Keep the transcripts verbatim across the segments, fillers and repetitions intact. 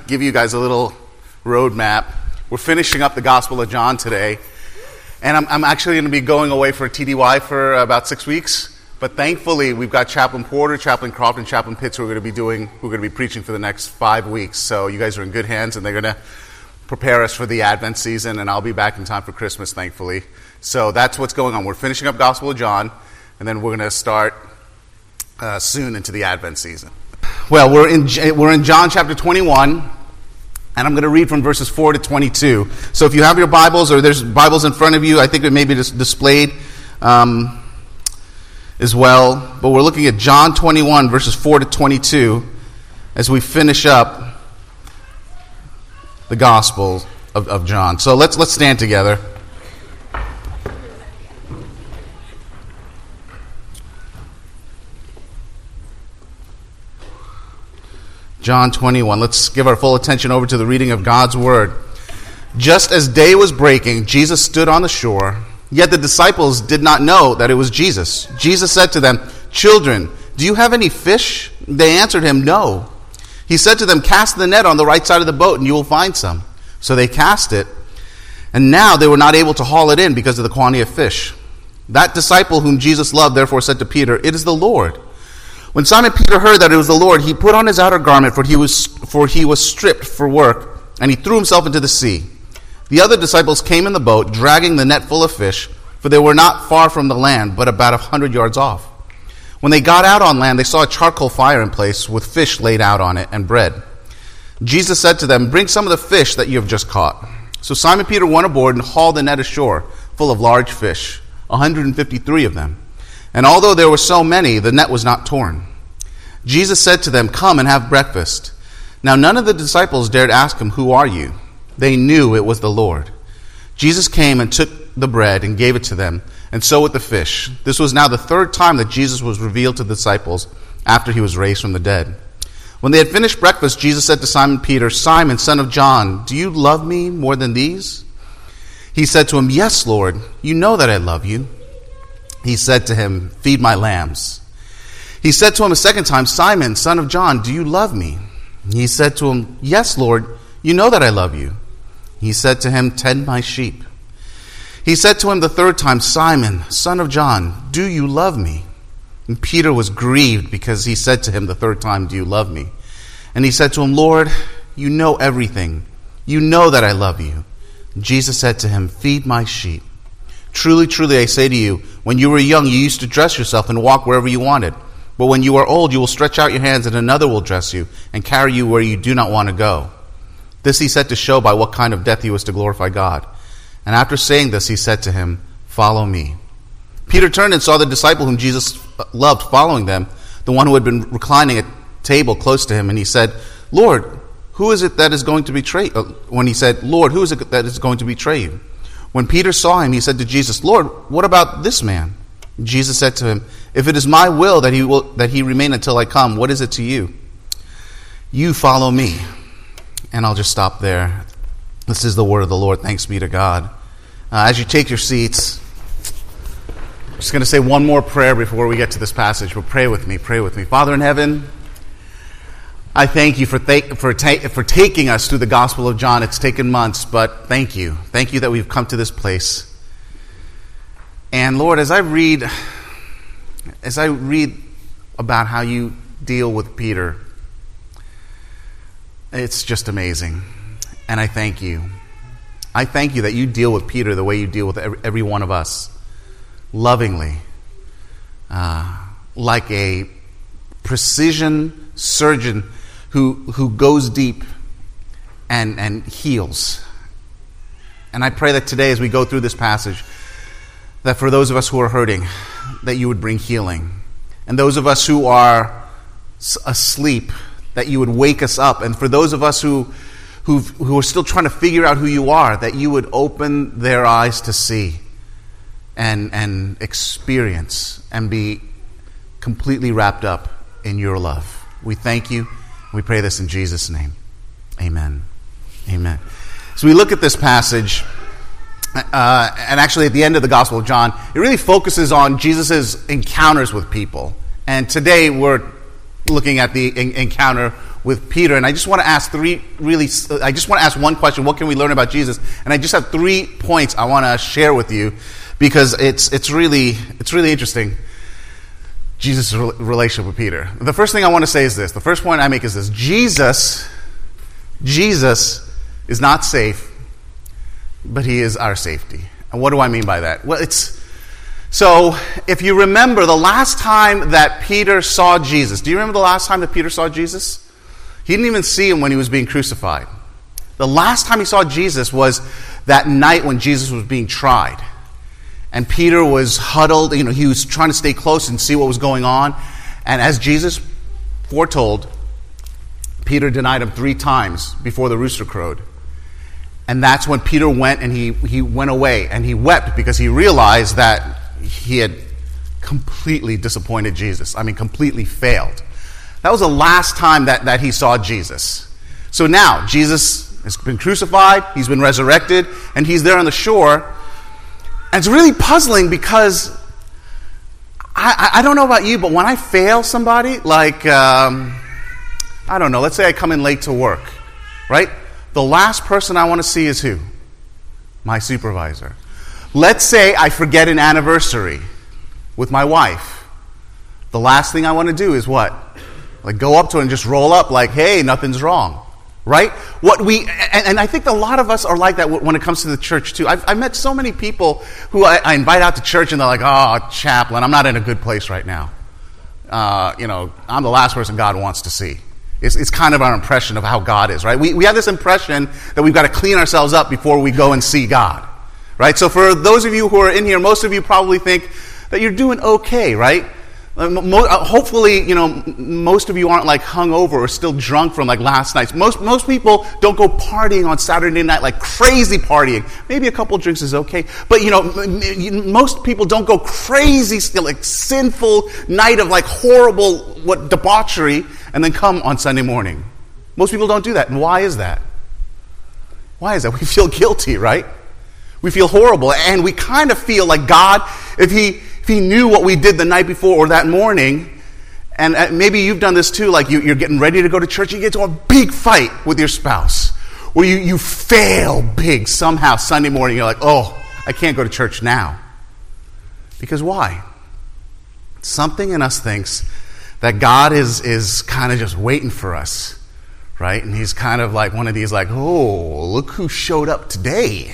give you guys a little roadmap. We're finishing up the Gospel of John today, and I'm, I'm actually going to be going away for T D Y for about six weeks. But thankfully, we've got Chaplain Porter, Chaplain Croft, and Chaplain Pitts who are going to be doing, who are going to be preaching for the next five weeks. So you guys are in good hands, and they're going to prepare us for the Advent season, and I'll be back in time for Christmas, thankfully. So that's what's going on. We're finishing up Gospel of John, and then we're going to start uh, soon into the Advent season. Well, we're in we're in John chapter twenty-one, and I'm going to read from verses four to twenty-two. So if you have your Bibles, or there's Bibles in front of you, I think it may be dis- displayed um, as well. But we're looking at John twenty-one, verses four to twenty-two, as we finish up the Gospel of, of John. So let's let's stand together. John twenty-one. Let's give our full attention over to the reading of God's Word. Just as day was breaking, Jesus stood on the shore, yet the disciples did not know that it was Jesus. Jesus said to them, "Children, do you have any fish?" They answered him, "No." He said to them, "Cast the net on the right side of the boat, and you will find some." So they cast it, and now they were not able to haul it in because of the quantity of fish. That disciple whom Jesus loved therefore said to Peter, "It is the Lord." When Simon Peter heard that it was the Lord, he put on his outer garment, for he was for he was stripped for work, and he threw himself into the sea. The other disciples came in the boat, dragging the net full of fish, for they were not far from the land, but about a hundred yards off. When they got out on land, they saw a charcoal fire in place, with fish laid out on it, and bread. Jesus said to them, "Bring some of the fish that you have just caught." So Simon Peter went aboard and hauled the net ashore, full of large fish, one hundred fifty-three of them. And although there were so many, the net was not torn. Jesus said to them, "Come and have breakfast." Now none of the disciples dared ask him, "Who are you?" They knew it was the Lord. Jesus came and took the bread and gave it to them, and so with the fish. This was now the third time that Jesus was revealed to the disciples after he was raised from the dead. When they had finished breakfast, Jesus said to Simon Peter, "Simon, son of John, do you love me more than these?" He said to him, "Yes, Lord, you know that I love you." He said to him, "Feed my lambs." He said to him a second time, "Simon, son of John, do you love me?" He said to him, "Yes, Lord, you know that I love you." He said to him, "Tend my sheep." He said to him the third time, "Simon, son of John, do you love me?" And Peter was grieved because he said to him the third time, "Do you love me?" And he said to him, "Lord, you know everything. You know that I love you." Jesus said to him, "Feed my sheep. Truly, truly, I say to you, when you were young, you used to dress yourself and walk wherever you wanted. But when you are old, you will stretch out your hands, and another will dress you and carry you where you do not want to go." This he said to show by what kind of death he was to glorify God. And after saying this, he said to him, "Follow me." Peter turned and saw the disciple whom Jesus loved following them, the one who had been reclining at table close to him, and he said, "Lord, who is it that is going to betray?" Uh, when he said, "Lord, who is it that is going to betray you?" When Peter saw him, he said to Jesus, "Lord, what about this man?" Jesus said to him, "If it is my will that he will that he remain until I come, what is it to you? You follow me." And I'll just stop there. This is the word of the Lord. Thanks be to God. Uh, as you take your seats, I'm just going to say one more prayer before we get to this passage. But pray with me. Pray with me. Father in heaven, I thank you for th- for ta- for taking us through the Gospel of John. It's taken months, but thank you. Thank you that we've come to this place. And Lord, as I read as I read about how you deal with Peter, it's just amazing. And I thank you. I thank you that you deal with Peter the way you deal with every, every one of us, lovingly, uh, like a precision surgeon who who goes deep and and heals. And I pray that today, as we go through this passage, that for those of us who are hurting, that you would bring healing. And those of us who are asleep, that you would wake us up. And for those of us who who've, who are still trying to figure out who you are, that you would open their eyes to see and and experience and be completely wrapped up in your love. We thank you. We pray this in Jesus' name. Amen. Amen. So we look at this passage, uh, and actually at the end of the Gospel of John, it really focuses on Jesus' encounters with people. And today we're looking at the in- encounter with Peter, and I just want to ask three really, I just want to ask one question. What can we learn about Jesus? And I just have three points I want to share with you because it's it's really it's really interesting. Jesus' relationship with Peter. The first thing I want to say is this. The first point I make is this. Jesus, Jesus is not safe, but he is our safety. And what do I mean by that? Well, it's so if you remember the last time that Peter saw Jesus, do you remember the last time that Peter saw Jesus? He didn't even see him when he was being crucified. The last time he saw Jesus was that night when Jesus was being tried. And Peter was huddled, you know, he was trying to stay close and see what was going on. And as Jesus foretold, Peter denied him three times before the rooster crowed. And that's when Peter went and he, he went away and he wept because he realized that he had completely disappointed Jesus. I mean, completely failed. That was the last time that, that he saw Jesus. So now, Jesus has been crucified, he's been resurrected, and he's there on the shore. And it's really puzzling because I, I don't know about you, but when I fail somebody, like, um, I don't know, let's say I come in late to work, right? The last person I want to see is who? My supervisor. Let's say I forget an anniversary with my wife. The last thing I want to do is what? Like go up to her and just roll up like, hey, nothing's wrong. Right? What we and, and I think a lot of us are like that when it comes to the church too. I've, I've met so many people who I, I invite out to church and they're like, "Oh, chaplain, I'm not in a good place right now. Uh, you know, I'm the last person God wants to see." It's, it's kind of our impression of how God is, right? We we have this impression that we've got to clean ourselves up before we go and see God, right? So for those of you who are in here, most of you probably think that you're doing okay, right? Hopefully, you know, most of you aren't like hungover or still drunk from like last night. Most most people don't go partying on Saturday night like crazy partying. Maybe a couple drinks is okay, but you know, most people don't go crazy, still like sinful night of like horrible what debauchery, and then come on Sunday morning. Most people don't do that, and why is that? Why is that? We feel guilty, right? We feel horrible, and we kind of feel like God, if He If he knew what we did the night before or that morning, and maybe you've done this too, like you, you're getting ready to go to church, you get to a big fight with your spouse, where you, you fail big somehow Sunday morning, you're like, oh, I can't go to church now. Because why? Something in us thinks that God is, is kind of just waiting for us, right? And he's kind of like one of these like, oh, look who showed up today.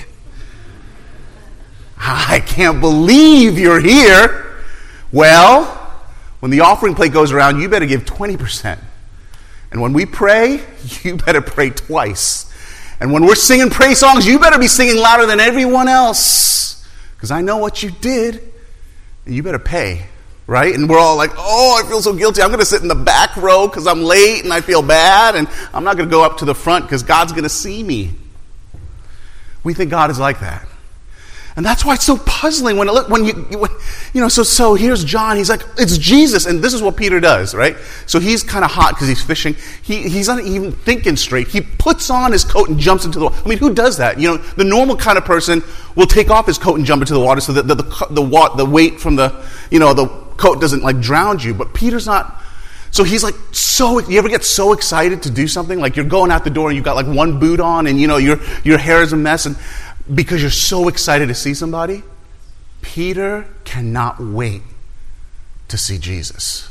I can't believe you're here. Well, when the offering plate goes around, you better give twenty percent. And when we pray, you better pray twice. And when we're singing praise songs, you better be singing louder than everyone else. Because I know what you did. And you better pay, right? And we're all like, oh, I feel so guilty. I'm going to sit in the back row because I'm late and I feel bad. And I'm not going to go up to the front because God's going to see me. We think God is like that. And that's why it's so puzzling when it look when you when, you know so so here's John, he's like, it's Jesus, and this is what Peter does, right? So he's kind of hot because he's fishing. He he's not even thinking straight. He puts on his coat and jumps into the water. I mean, who does that? You know, the normal kind of person will take off his coat and jump into the water so that the the the, the, the weight from the you know the coat doesn't like drown you. But Peter's not. So he's like, so, you ever get so excited to do something? Like you're going out the door and you've got like one boot on and you know your your hair is a mess and because you're so excited to see somebody. Peter cannot wait to see Jesus.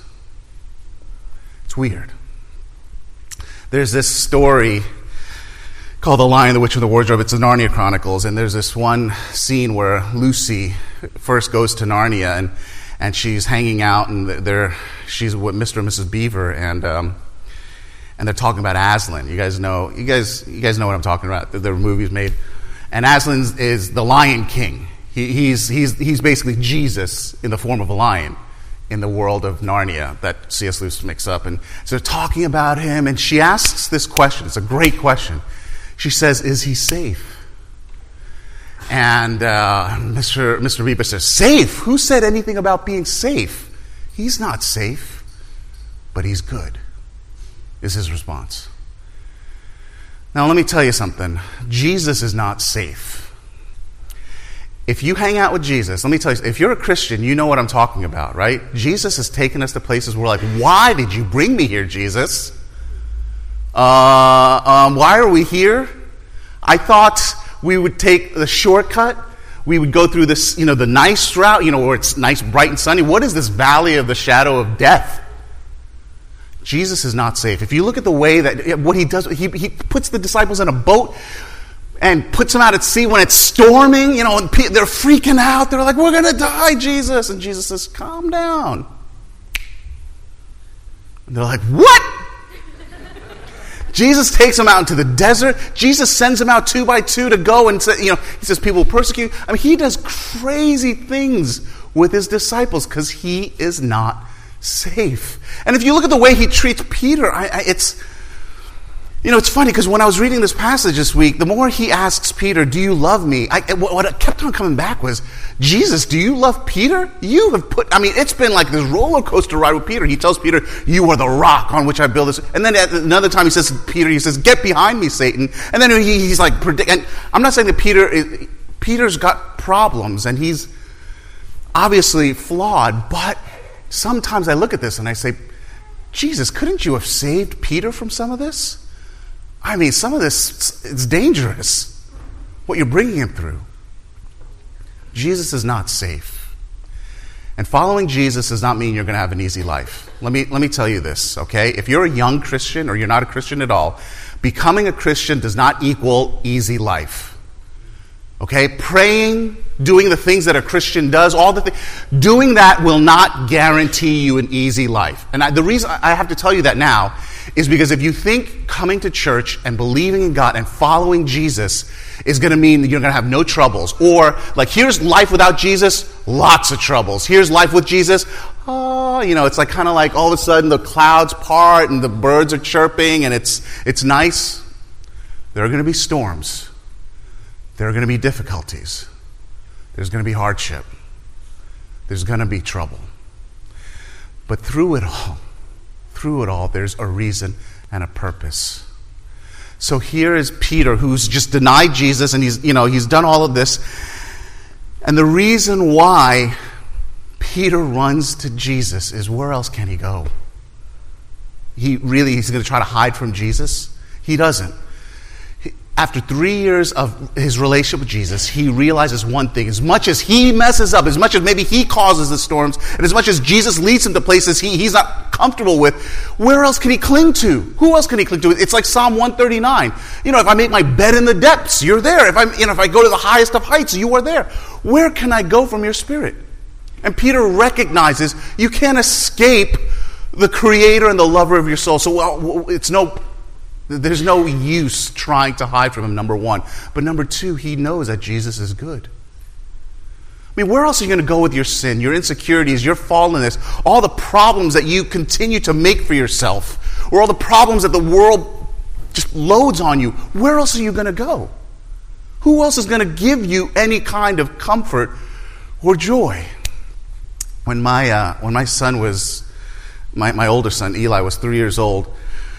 It's weird. There's this story called The Lion, the Witch, and the Wardrobe. It's the Narnia Chronicles, and there's this one scene where Lucy first goes to Narnia, and and she's hanging out, and they're she's with Mister and Missus Beaver, and um, and they're talking about Aslan. You guys know, you guys, you guys know what I'm talking about. There were movies made. And Aslan is the Lion King. He, he's, he's, he's basically Jesus in the form of a lion in the world of Narnia that C S Lewis makes up. And so they're talking about him, and she asks this question. It's a great question. She says, is he safe? And uh, Mister Mister Beaver says, safe? Who said anything about being safe? He's not safe, but he's good, is his response. Now, let me tell you something. Jesus is not safe. If you hang out with Jesus, let me tell you, if you're a Christian, you know what I'm talking about, right? Jesus has taken us to places where we're like, why did you bring me here, Jesus? Uh, um, why are we here? I thought we would take the shortcut. We would go through this, you know, the nice route, you know, where it's nice, bright, and sunny. What is this valley of the shadow of death? Jesus is not safe. If you look at the way that, what he does, he, he puts the disciples in a boat and puts them out at sea when it's storming, you know, and they're freaking out. They're like, we're going to die, Jesus. And Jesus says, calm down. And they're like, what? Jesus takes them out into the desert. Jesus sends them out two by two to go and say, you know, he says people will persecute. I mean, he does crazy things with his disciples because he is not safe. And if you look at the way he treats Peter, I, I, it's, you know, it's funny because when I was reading this passage this week, the more he asks Peter, do you love me? I, what, what kept on coming back was, Jesus, do you love Peter? You have put, I mean, it's been like this roller coaster ride with Peter. He tells Peter, you are the rock on which I build this. And then at another time he says to Peter, he says, get behind me, Satan. And then he, he's like, predict, and I'm not saying that Peter, is, Peter's got problems and he's obviously flawed, but sometimes I look at this and I say, Jesus, couldn't you have saved Peter from some of this? I mean, some of this, it's dangerous, what you're bringing him through. Jesus is not safe. And following Jesus does not mean you're going to have an easy life. Let me, let me tell you this, okay? If you're a young Christian or you're not a Christian at all, becoming a Christian does not equal easy life. Okay? Praying, doing the things that a Christian does, all the things, doing that will not guarantee you an easy life. And I, the reason I have to tell you that now is because if you think coming to church and believing in God and following Jesus is going to mean that you're going to have no troubles, or like here's life without Jesus, lots of troubles. Here's life with Jesus, oh, you know, it's like kind of like all of a sudden the clouds part and the birds are chirping and it's it's nice. There are going to be storms. There are going to be difficulties. There's going to be hardship. There's going to be trouble. But through it all, through it all, there's a reason and a purpose. So here is Peter, who's just denied Jesus, and he's, you know, he's done all of this. And the reason why Peter runs to Jesus is, where else can he go? He really, he's going to try to hide from Jesus? He doesn't. After three years of his relationship with Jesus, he realizes one thing. As much as he messes up, as much as maybe he causes the storms, and as much as Jesus leads him to places he, he's not comfortable with, where else can he cling to? Who else can he cling to? It's like Psalm one thirty-nine. You know, if I make my bed in the depths, you're there. If I, you know, if I go to the highest of heights, you are there. Where can I go from your spirit? And Peter recognizes you can't escape the creator and the lover of your soul. So, well, it's no... There's no use trying to hide from him, number one. But number two, he knows that Jesus is good. I mean, where else are you going to go with your sin, your insecurities, your fallenness, all the problems that you continue to make for yourself, or all the problems that the world just loads on you? Where else are you going to go? Who else is going to give you any kind of comfort or joy? When my uh, when my son was, my, my older son, Eli, was three years old,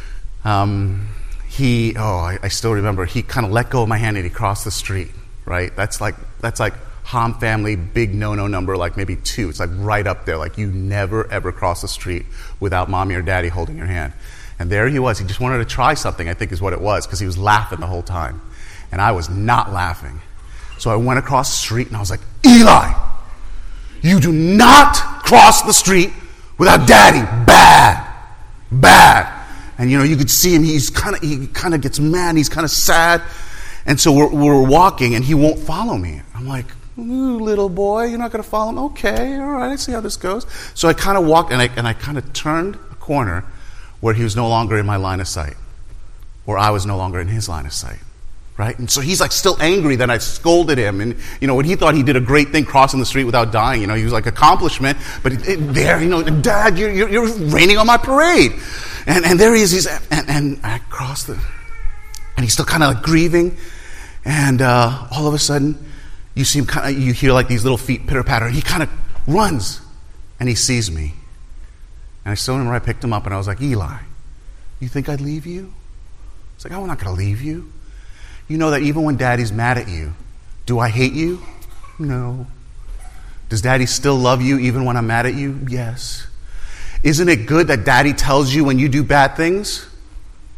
um, he, oh, I, I still remember, he kind of let go of my hand and he crossed the street, right? That's like, that's like Hom family, big no-no number, like maybe two. It's like right up there, like you never, ever cross the street without mommy or daddy holding your hand. And there he was. He just wanted to try something, I think is what it was, because he was laughing the whole time. And I was not laughing. So I went across the street and I was like, Eli, you do not cross the street without daddy. Bad. Bad. And, you know, you could see him, he's kind of, he kind of gets mad, he's kind of sad. And so we're, we're walking, and he won't follow me. I'm like, ooh, little boy, you're not going to follow him? Okay, all right, I see how this goes. So I kind of walked, and I, and I kind of turned a corner where he was no longer in my line of sight, or I was no longer in his line of sight, right? And so he's like still angry that I scolded him. And, you know, when he thought he did a great thing crossing the street without dying, you know, he was like accomplishment. But it, it, there, you know, Dad, you're, you're, you're raining on my parade. And, and there he is, he's, and, and I crossed the, and he's still kind of like grieving. And uh, all of a sudden, you see him kind of, you hear like these little feet pitter patter, and he kind of runs, and he sees me. And I saw him, I picked him up, and I was like, Eli, you think I'd leave you? It's like, I'm not going to leave you. You know that even when Daddy's mad at you, do I hate you? No. Does Daddy still love you even when I'm mad at you? Yes. Isn't it good that Daddy tells you when you do bad things?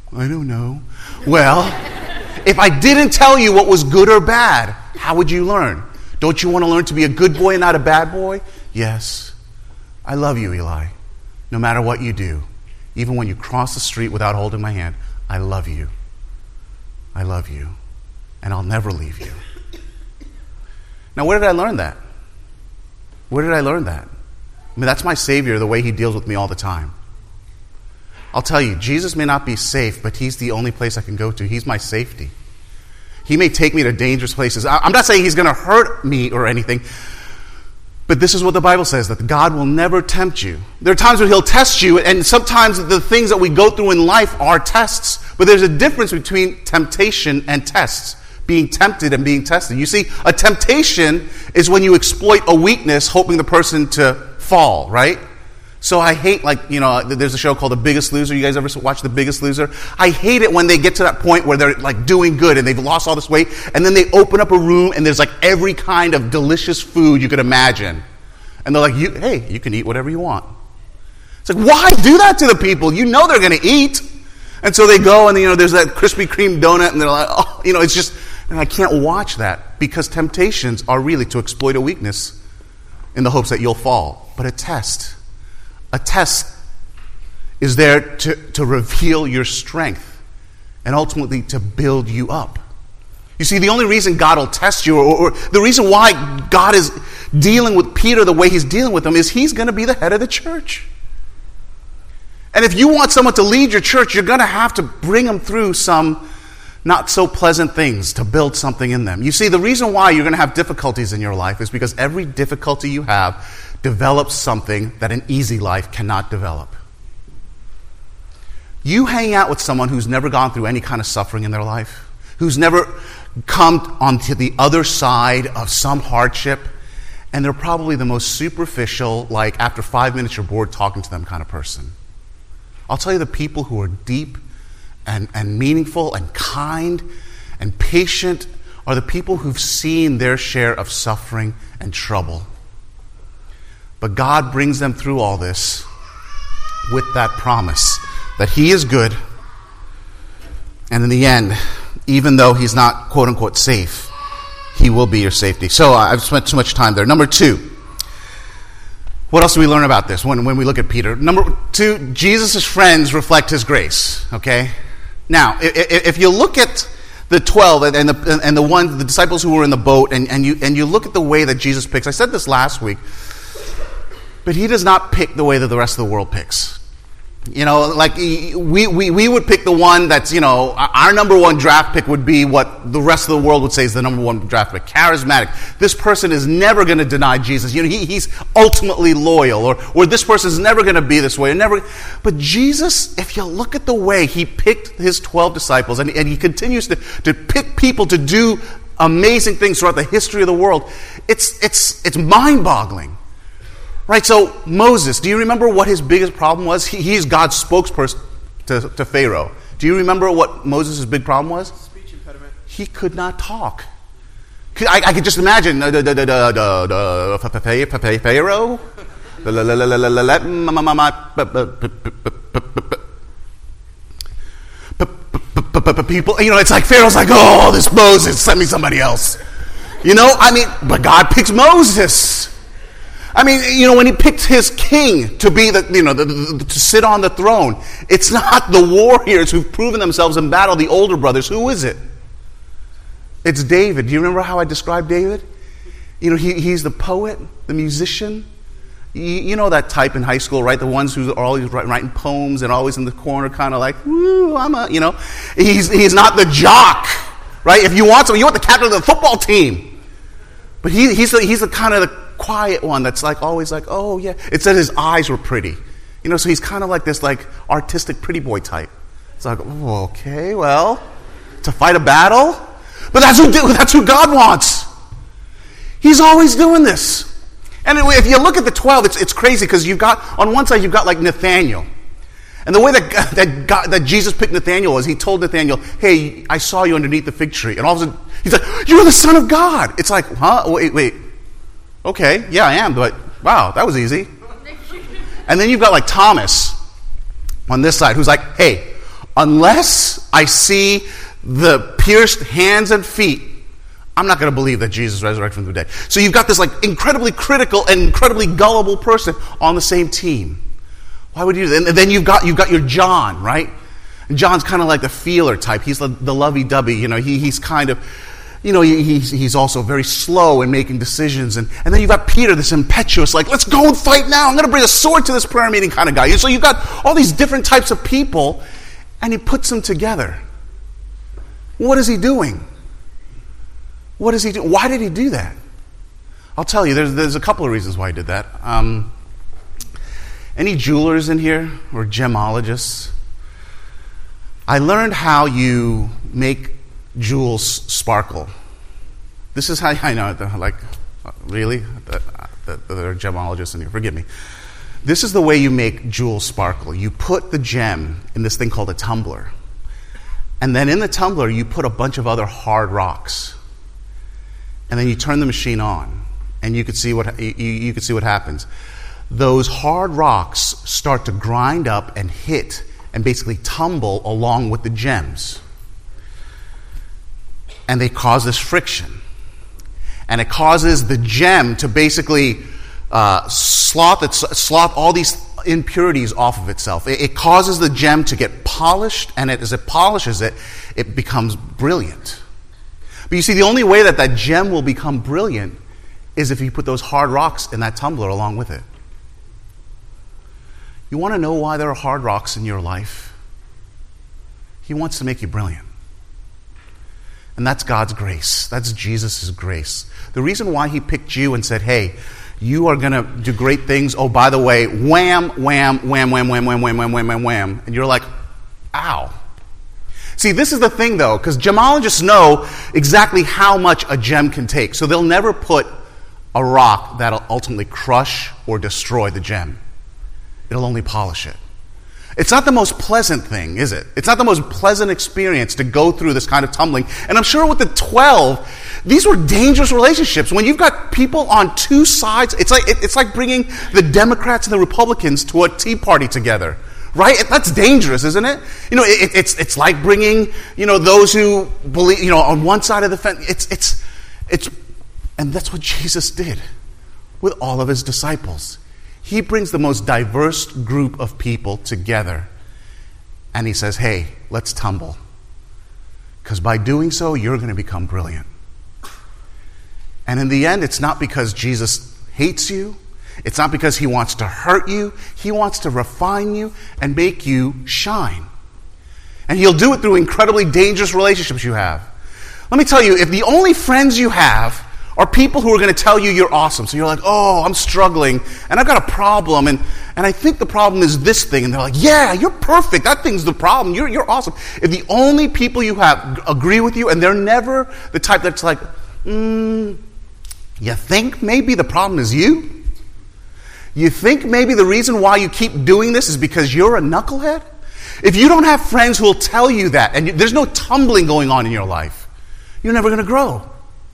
I don't know. Well, if I didn't tell you what was good or bad, how would you learn? Don't you want to learn to be a good boy and not a bad boy? Yes. I love you, Eli. No matter what you do, even when you cross the street without holding my hand, I love you. I love you. And I'll never leave you. Now, where did I learn that? Where did I learn that? I mean, that's my Savior, the way he deals with me all the time. I'll tell you, Jesus may not be safe, but he's the only place I can go to. He's my safety. He may take me to dangerous places. I'm not saying he's going to hurt me or anything, but this is what the Bible says, that God will never tempt you. There are times when he'll test you, and sometimes the things that we go through in life are tests. But there's a difference between temptation and tests, being tempted and being tested. You see, a temptation is when you exploit a weakness, hoping the person to fall, right? So I hate, like, you know, there's a show called The Biggest Loser. You guys ever watch The Biggest Loser? I hate it when they get to that point where they're, like, doing good and they've lost all this weight, and then they open up a room and there's, like, every kind of delicious food you could imagine. And they're like, you, hey, you can eat whatever you want. It's like, why do that to the people? You know they're going to eat. And so they go and, you know, there's that Krispy Kreme donut, and they're like, oh, you know, it's just, and I can't watch that because temptations are really to exploit a weakness in the hopes that you'll fall. But a test... A test is there to, to reveal your strength and ultimately to build you up. You see, the only reason God will test you, or, or the reason why God is dealing with Peter the way he's dealing with him, is he's going to be the head of the church. And if you want someone to lead your church, you're going to have to bring them through some not so pleasant things to build something in them. You see, the reason why you're going to have difficulties in your life is because every difficulty you have develops something that an easy life cannot develop. You hang out with someone who's never gone through any kind of suffering in their life, who's never come onto the other side of some hardship, and they're probably the most superficial, like after five minutes you're bored talking to them kind of person. I'll tell you, the people who are deep and, and meaningful and kind and patient are the people who've seen their share of suffering and trouble. But God brings them through all this with that promise that he is good, and in the end, even though he's not quote-unquote safe, he will be your safety. So uh, I've spent too much time there. Number two, what else do we learn about this when, when we look at Peter? Number two, Jesus' friends reflect his grace, okay? Now, if, if you look at the twelve and the, and the one, the disciples who were in the boat, and, and, you, and you look at the way that Jesus picks, I said this last week, but he does not pick the way that the rest of the world picks. You know, like we, we, we would pick the one that's, you know, our number one draft pick would be what the rest of the world would say is the number one draft pick. Charismatic. This person is never going to deny Jesus. You know, he, he's ultimately loyal. Or, or this person is never going to be this way. Or never. But Jesus, if you look at the way he picked his twelve disciples, and, and he continues to, to pick people to do amazing things throughout the history of the world, it's it's it's mind-boggling. Right, so Moses, do you remember what his biggest problem was? He, he's God's spokesperson to, to Pharaoh. Do you remember what Moses' big problem was? Speech impediment. He could not talk. I, I could just imagine Pharaoh. People, you know, it's like Pharaoh's like, oh, this Moses, send me somebody else. You know, I mean, but God picks Moses. I mean, you know, when he picked his king to be the, you know, the, the, to sit on the throne, it's not the warriors who've proven themselves in battle, the older brothers. Who is it? It's David. Do you remember how I described David? You know, he, he's the poet, the musician. You, you know that type in high school, right? The ones who are always writing poems and always in the corner, kind of like, woo, I'm a, you know. He's, he's not the jock, right? If you want someone, you want the captain of the football team. But he, he's the, he's the kind of the quiet one that's like always like, oh yeah. It said his eyes were pretty, you know. So he's kind of like this like artistic pretty boy type. It's like, oh, okay, well, to fight a battle, but that's who that's who God wants. He's always doing this. And if you look at the twelve, it's it's crazy because you've got on one side you've got like Nathaniel, and the way that that God, that Jesus picked Nathaniel was he told Nathaniel, hey, I saw you underneath the fig tree, and all of a sudden he's like, you're the Son of God. It's like, huh? Wait, wait. Okay, yeah, I am, but wow, that was easy. And then you've got like Thomas on this side, who's like, hey, unless I see the pierced hands and feet, I'm not going to believe that Jesus resurrected from the dead. So you've got this like incredibly critical and incredibly gullible person on the same team. Why would you do that? And then you've got you've got your John, right? And John's kind of like the feeler type. He's the, the lovey-dovey. You know, he, he's kind of, you know, he, he's, he's also very slow in making decisions. And, and then you've got Peter, this impetuous, like, let's go and fight now. I'm going to bring a sword to this prayer meeting kind of guy. So you've got all these different types of people, and he puts them together. What is he doing? What is he doing? Why did he do that? I'll tell you, there's, there's a couple of reasons why he did that. Um, any jewelers in here or gemologists? I learned how you make jewels sparkle. This is how I know, like, really? There are gemologists in here, forgive me. This is the way you make jewels sparkle. You put the gem in this thing called a tumbler. And then in the tumbler, you put a bunch of other hard rocks. And then you turn the machine on. And you could see what you, you could see what happens. Those hard rocks start to grind up and hit and basically tumble along with the gems. And they cause this friction. And it causes the gem to basically uh, slough, it, slough all these impurities off of itself. It, it causes the gem to get polished, and it, as it polishes it, it becomes brilliant. But you see, the only way that that gem will become brilliant is if you put those hard rocks in that tumbler along with it. You want to know why there are hard rocks in your life? He wants to make you brilliant. And that's God's grace. That's Jesus' grace. The reason why he picked you and said, hey, you are going to do great things. Oh, by the way, wham, wham, wham, wham, wham, wham, wham, wham, wham, wham, wham. And you're like, ow. See, this is the thing, though, because gemologists know exactly how much a gem can take. So they'll never put a rock that'll ultimately crush or destroy the gem. It'll only polish it. It's not the most pleasant thing, is it? It's not the most pleasant experience to go through this kind of tumbling. And I'm sure with the twelve, these were dangerous relationships. When you've got people on two sides, it's like it's like bringing the Democrats and the Republicans to a Tea Party together, right? That's dangerous, isn't it? You know, it, it's it's like bringing, you know, those who believe, you know, on one side of the fence. It's it's it's, and that's what Jesus did with all of his disciples. He brings the most diverse group of people together, and he says, hey, let's tumble. Because by doing so, you're going to become brilliant. And in the end, it's not because Jesus hates you. It's not because he wants to hurt you. He wants to refine you and make you shine. And he'll do it through incredibly dangerous relationships you have. Let me tell you, if the only friends you have are people who are going to tell you you're awesome. So you're like, oh, I'm struggling, and I've got a problem, and, and I think the problem is this thing. And they're like, yeah, you're perfect. That thing's the problem. You're, you're awesome. If the only people you have agree with you, and they're never the type that's like, mm, you think maybe the problem is you? You think maybe the reason why you keep doing this is because you're a knucklehead? If you don't have friends who will tell you that, and you, there's no tumbling going on in your life, you're never going to grow.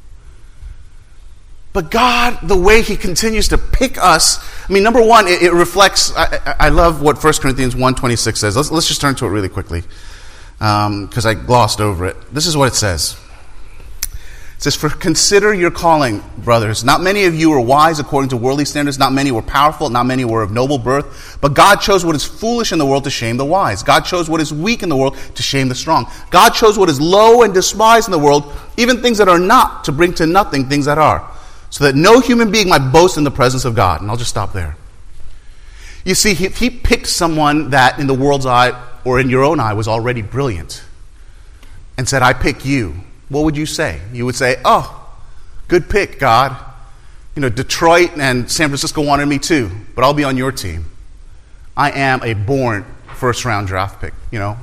But God, the way he continues to pick us, I mean, number one, it, it reflects, I, I love what First Corinthians one twenty-six says. Let's, let's just turn to it really quickly, because um, I glossed over it. This is what it says. It says, for consider your calling, brothers. Not many of you were wise according to worldly standards. Not many were powerful. Not many were of noble birth. But God chose what is foolish in the world to shame the wise. God chose what is weak in the world to shame the strong. God chose what is low and despised in the world, even things that are not, to bring to nothing things that are, so that no human being might boast in the presence of God. And I'll just stop there. You see, he, he picked someone that in the world's eye, or in your own eye, was already brilliant, and said, I pick you. What would you say? You would say, oh, good pick, God. You know, Detroit and San Francisco wanted me too, but I'll be on your team. I am a born first-round draft pick, you know.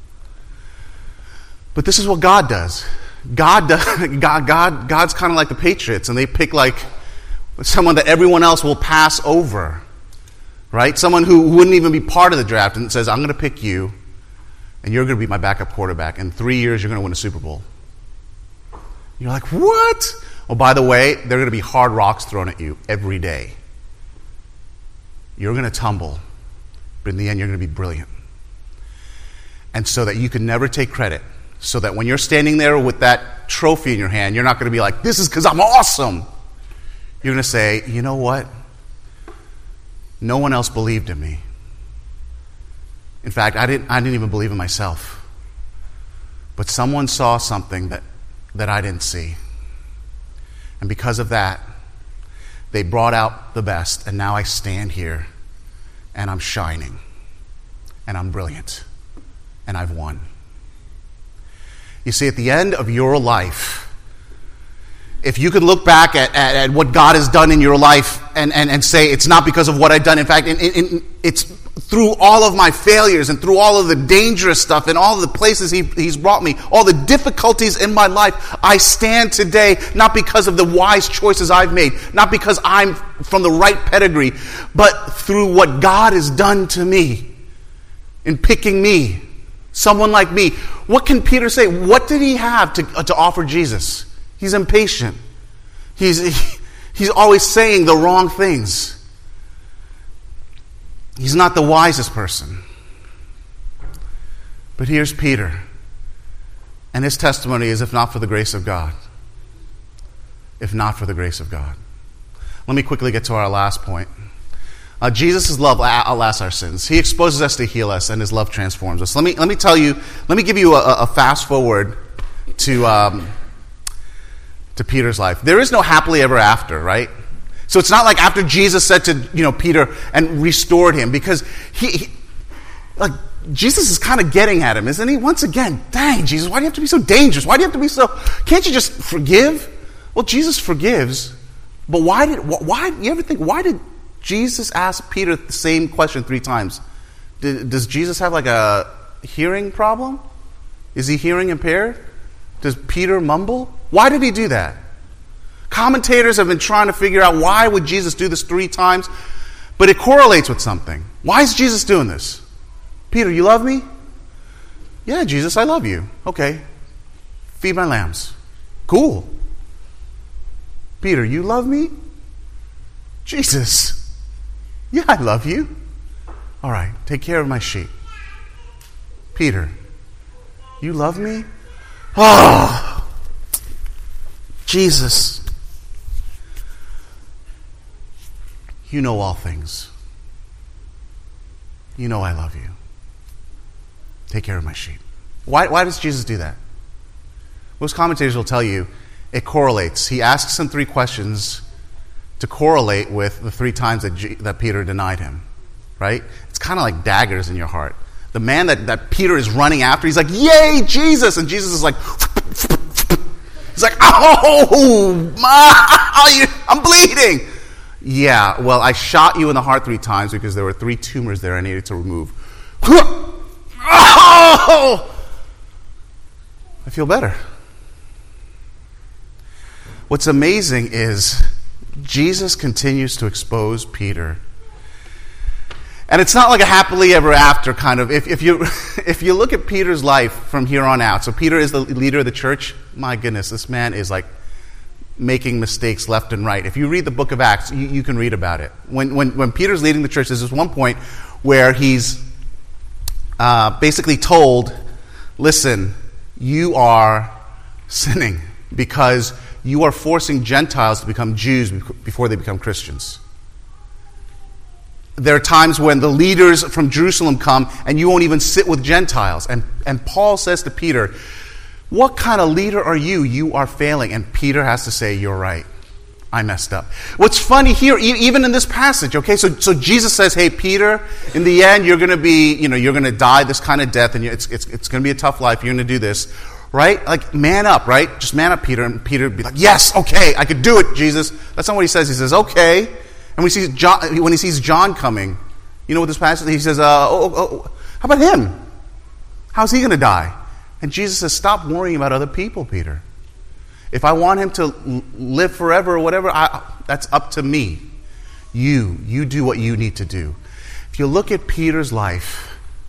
But this is what God does. God, does, God, God, God's kind of like the Patriots, and they pick like someone that everyone else will pass over, right? Someone who wouldn't even be part of the draft, and says, I'm going to pick you, and you're going to be my backup quarterback. In three years, you're going to win a Super Bowl. You're like, what? Oh, by the way, there are going to be hard rocks thrown at you every day. You're going to tumble, but in the end, you're going to be brilliant. And so that you can never take credit. So that when you're standing there with that trophy in your hand, you're not going to be like, this is because I'm awesome. You're going to say, you know what? No one else believed in me. In fact, I didn't, I didn't even believe in myself. But someone saw something that, that I didn't see. And because of that, they brought out the best. And now I stand here and I'm shining. And I'm brilliant. And I've won. You see, at the end of your life, if you could look back at, at, at what God has done in your life and, and, and say, it's not because of what I've done. In fact, in, in, it's through all of my failures and through all of the dangerous stuff and all of the places he, He's brought me, all the difficulties in my life, I stand today not because of the wise choices I've made, not because I'm from the right pedigree, but through what God has done to me in picking me, someone like me. What can Peter say? What did he have to, uh, to offer Jesus? He's impatient. He's, he, he's always saying the wrong things. He's not the wisest person. But here's Peter. And his testimony is, if not for the grace of God. If not for the grace of God. Let me quickly get to our last point. Uh, Jesus' love outlasts our sins. He exposes us to heal us, and his love transforms us. Let me let me tell you, let me give you a, a fast forward to um, to Peter's life. There is no happily ever after, right? So it's not like after Jesus said to you know Peter and restored him, because he, he like Jesus is kind of getting at him, isn't he? Once again, dang, Jesus, why do you have to be so dangerous? Why do you have to be so? Can't you just forgive? Well, Jesus forgives, but why did why you ever think why did Jesus asked Peter the same question three times? Did, does Jesus have like a hearing problem? Is he hearing impaired? Does Peter mumble? Why did he do that? Commentators have been trying to figure out why would Jesus do this three times, but it correlates with something. Why is Jesus doing this? Peter, you love me? Yeah, Jesus, I love you. Okay. Feed my lambs. Cool. Peter, you love me? Jesus. Yeah, I love you. All right, take care of my sheep. Peter, you love me? Oh, Jesus. You know all things. You know I love you. Take care of my sheep. Why, why does Jesus do that? Most commentators will tell you it correlates. He asks him three questions to correlate with the three times that, G, that Peter denied him, right? It's kind of like daggers in your heart. The man that, that Peter is running after, he's like, yay, Jesus! And Jesus is like, he's like, oh, my, I'm bleeding. Yeah, well, I shot you in the heart three times because there were three tumors there I needed to remove. Oh! I feel better. What's amazing is Jesus continues to expose Peter. And it's not like a happily ever after kind of, if, if you if you look at Peter's life from here on out, so Peter is the leader of the church, my goodness, this man is like making mistakes left and right. If you read the book of Acts, you, you can read about it. When, when, when Peter's leading the church, there's this one point where he's uh, basically told, listen, you are sinning because you are forcing Gentiles to become Jews before they become Christians. There are times when the leaders from Jerusalem come and you won't even sit with Gentiles. And, and Paul says to Peter, what kind of leader are you? You are failing. And Peter has to say, you're right. I messed up. What's funny here, even in this passage, okay, so, so Jesus says, hey, Peter, in the end, you're going to be, you know, you're going to die this kind of death, and it's, it's, it's going to be a tough life. You're going to do this. Right? Like, man up, right? Just man up, Peter. And Peter would be like, yes, okay, I could do it, Jesus. That's not what he says. He says, okay. And when he sees John, when he sees John coming, you know what this passage, he says, uh, oh, oh, how about him? How's he going to die? And Jesus says, stop worrying about other people, Peter. If I want him to live forever or whatever, I, that's up to me. You, you do what you need to do. If you look at Peter's life,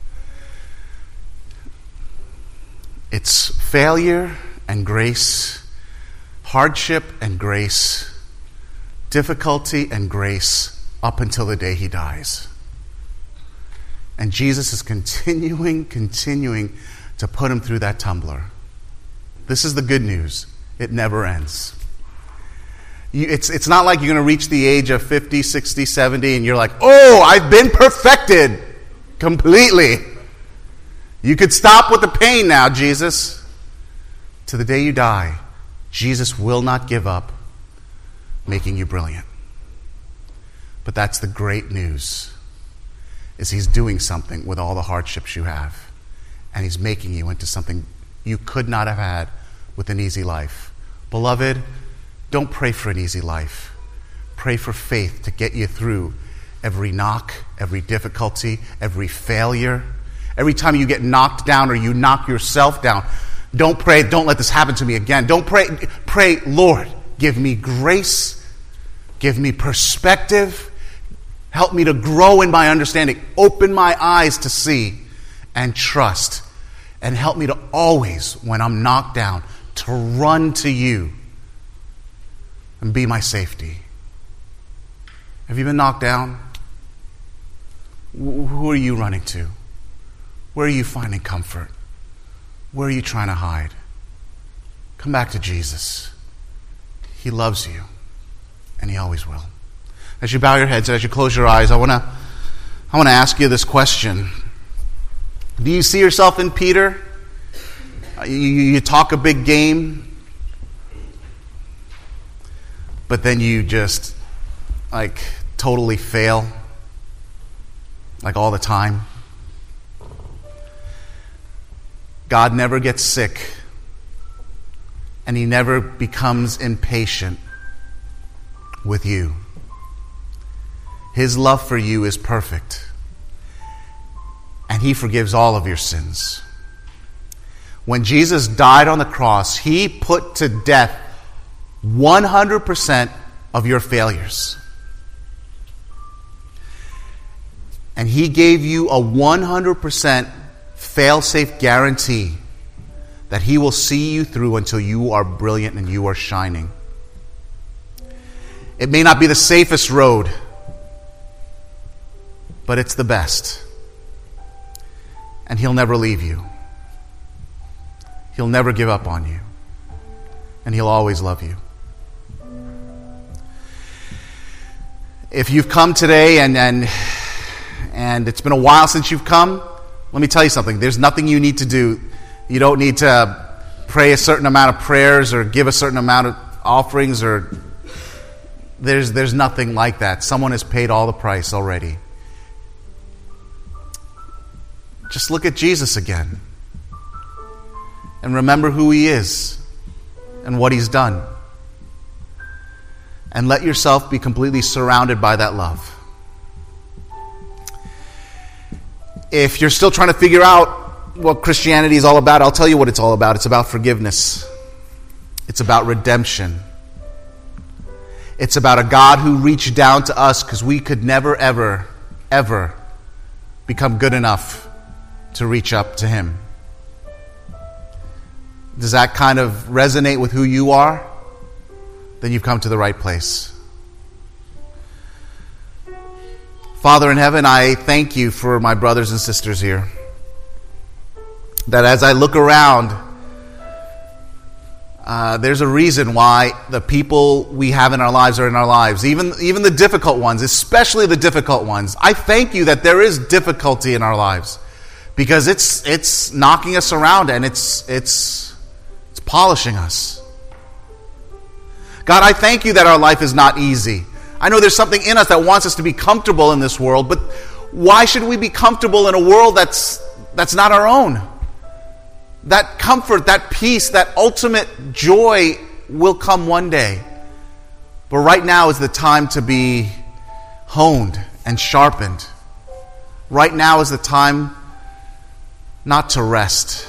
it's failure and grace, hardship and grace, difficulty and grace, up until the day he dies. And Jesus is continuing, continuing to put him through that tumbler. This is the good news. It never ends. You, it's, it's not like you're going to reach the age of fifty, sixty, seventy, and you're like, oh, I've been perfected completely. You could stop with the pain now, Jesus. To the day you die, Jesus will not give up making you brilliant. But that's the great news, is he's doing something with all the hardships you have. And he's making you into something you could not have had with an easy life. Beloved, don't pray for an easy life. Pray for faith to get you through every knock, every difficulty, every failure. Every time you get knocked down or you knock yourself down, don't pray, don't let this happen to me again. Don't pray, pray, Lord, give me grace, give me perspective, help me to grow in my understanding, open my eyes to see and trust, and help me to always, when I'm knocked down, to run to you and be my safety. Have you been knocked down? Who are you running to? Where are you finding comfort? Where are you trying to hide? Come back to Jesus. He loves you, and he always will. As you bow your heads, as you close your eyes, I want to I want to ask you this question. Do you see yourself in Peter? You, you talk a big game, but then you just, like, totally fail, like all the time. God never gets sick, and he never becomes impatient with you. His love for you is perfect, and he forgives all of your sins. When Jesus died on the cross, he put to death one hundred percent of your failures. And he gave you a one hundred percent fail-safe guarantee that he will see you through until you are brilliant and you are shining. It may not be the safest road, but it's the best. And he'll never leave you. He'll never give up on you. And he'll always love you. If you've come today and, and, and it's been a while since you've come, let me tell you something. There's nothing you need to do. You don't need to pray a certain amount of prayers or give a certain amount of offerings, or there's there's nothing like that. Someone has paid all the price already. Just look at Jesus again and remember who he is and what he's done. And let yourself be completely surrounded by that love. If you're still trying to figure out what Christianity is all about, I'll tell you what it's all about. It's about forgiveness. It's about redemption. It's about a God who reached down to us because we could never, ever, ever become good enough to reach up to him. Does that kind of resonate with who you are? Then you've come to the right place. Father in heaven, I thank you for my brothers and sisters here. That as I look around, uh, there's a reason why the people we have in our lives are in our lives. Even, even the difficult ones, especially the difficult ones. I thank you that there is difficulty in our lives. Because it's it's knocking us around and it's it's it's polishing us. God, I thank you that our life is not easy. I know there's something in us that wants us to be comfortable in this world, but why should we be comfortable in a world that's that's not our own? That comfort, that peace, that ultimate joy will come one day. But right now is the time to be honed and sharpened. Right now is the time not to rest.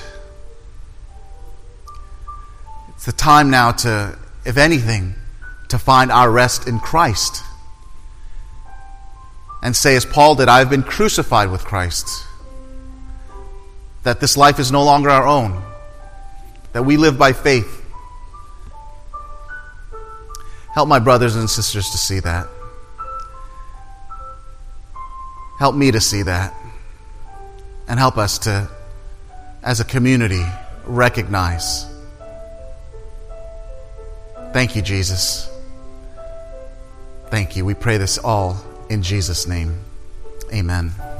It's the time now to, if anything, to find our rest in Christ. And say as Paul did, I have been crucified with Christ. That this life is no longer our own. That we live by faith. Help my brothers and sisters to see that. Help me to see that. and help us to, as a community, recognize. Thank you, Jesus. Thank you. We pray this all in Jesus' name. Amen.